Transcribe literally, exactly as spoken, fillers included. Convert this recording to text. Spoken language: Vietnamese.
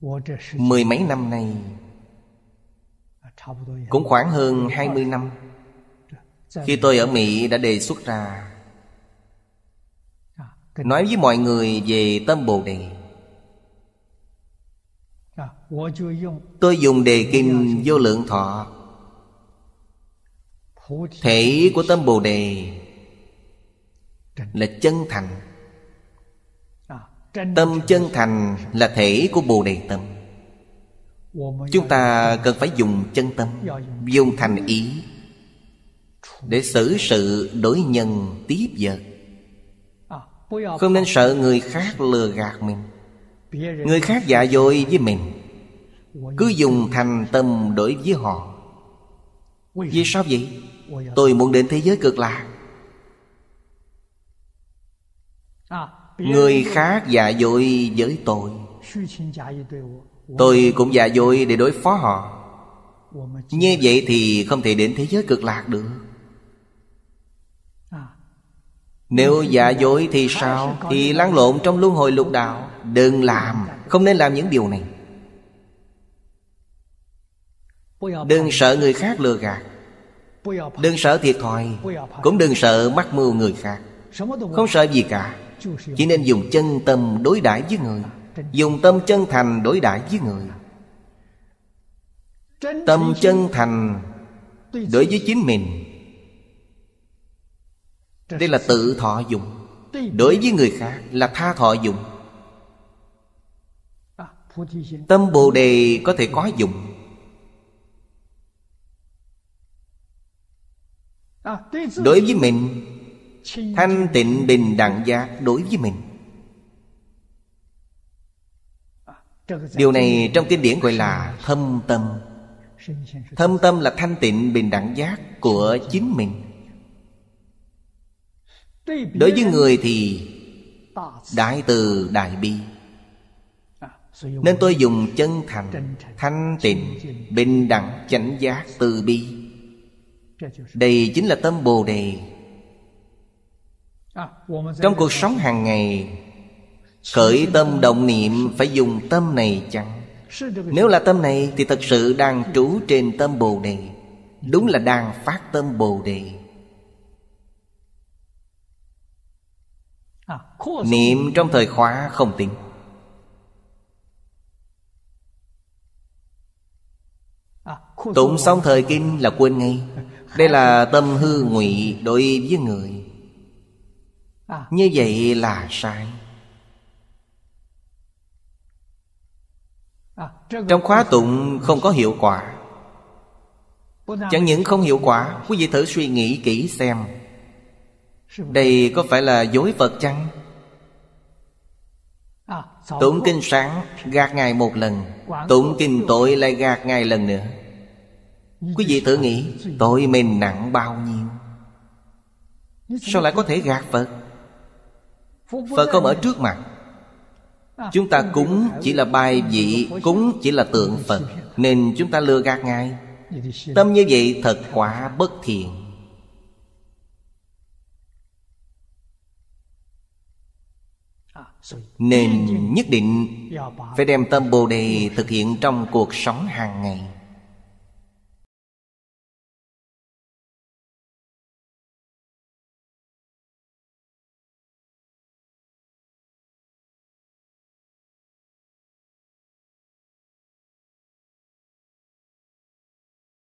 Mười mấy năm nay, cũng khoảng hơn hai mươi năm, khi tôi ở Mỹ đã đề xuất ra nói với mọi người về tâm Bồ Đề. Tôi dùng đề kinh Vô Lượng Thọ. Thể của tâm Bồ Đề là chân thành. Tâm chân thành là thể của Bồ Đề tâm. Chúng ta cần phải dùng chân tâm, dùng thành ý để xử sự đối nhân tiếp vật. Không nên sợ người khác lừa gạt mình, người khác giả dối với mình. Cứ dùng thành tâm đối với họ. Vì sao vậy? Tôi muốn đến thế giới cực lạc. Người khác giả dối với tôi, tôi cũng giả dối để đối phó họ. Như vậy thì không thể đến thế giới cực lạc được. Nếu giả dối thì sao? Thì lăn lộn trong luân hồi lục đạo. Đừng làm, không nên làm những điều này. Đừng sợ người khác lừa gạt, đừng sợ thiệt thòi, cũng đừng sợ mắc mưu người khác. Không sợ gì cả. Chỉ nên dùng chân tâm đối đãi với người, dùng tâm chân thành đối đãi với người. Tâm chân thành đối với chính mình, đây là tự thọ dụng. Đối với người khác là tha thọ dụng. Tâm Bồ Đề có thể có dụng. Đối với mình, thanh tịnh bình đẳng giác đối với mình. Điều này trong kinh điển gọi là thâm tâm. Thâm tâm là thanh tịnh bình đẳng giác của chính mình. Đối với người thì đại từ đại bi. Nên tôi dùng chân thành, thanh tịnh, bình đẳng, chánh giác, từ bi. Đây chính là tâm Bồ Đề. Trong cuộc sống hàng ngày, khởi tâm động niệm phải dùng tâm này chăng? Nếu là tâm này thì thật sự đang trú trên tâm Bồ Đề. Đúng là đang phát tâm Bồ Đề. Niệm trong thời khóa không tính. Tụng xong thời kinh là quên ngay. Đây là tâm hư ngụy đối với người. Như vậy là sai. Trong khóa tụng không có hiệu quả. Chẳng những không hiệu quả, quý vị thử suy nghĩ kỹ xem, đây có phải là dối Phật chăng? Tụng kinh sáng gạt Ngài một lần, tụng kinh tối lại gạt Ngài lần nữa. Quý vị thử nghĩ tội mình nặng bao nhiêu? Sao lại có thể gạt Phật? Phật không ở trước mặt. Chúng ta cúng chỉ là bài vị, cúng chỉ là tượng Phật, nên chúng ta lừa gạt Ngài. Tâm như vậy thật quả bất thiện. Nên nhất định phải đem tâm Bồ Đề thực hiện trong cuộc sống hàng ngày.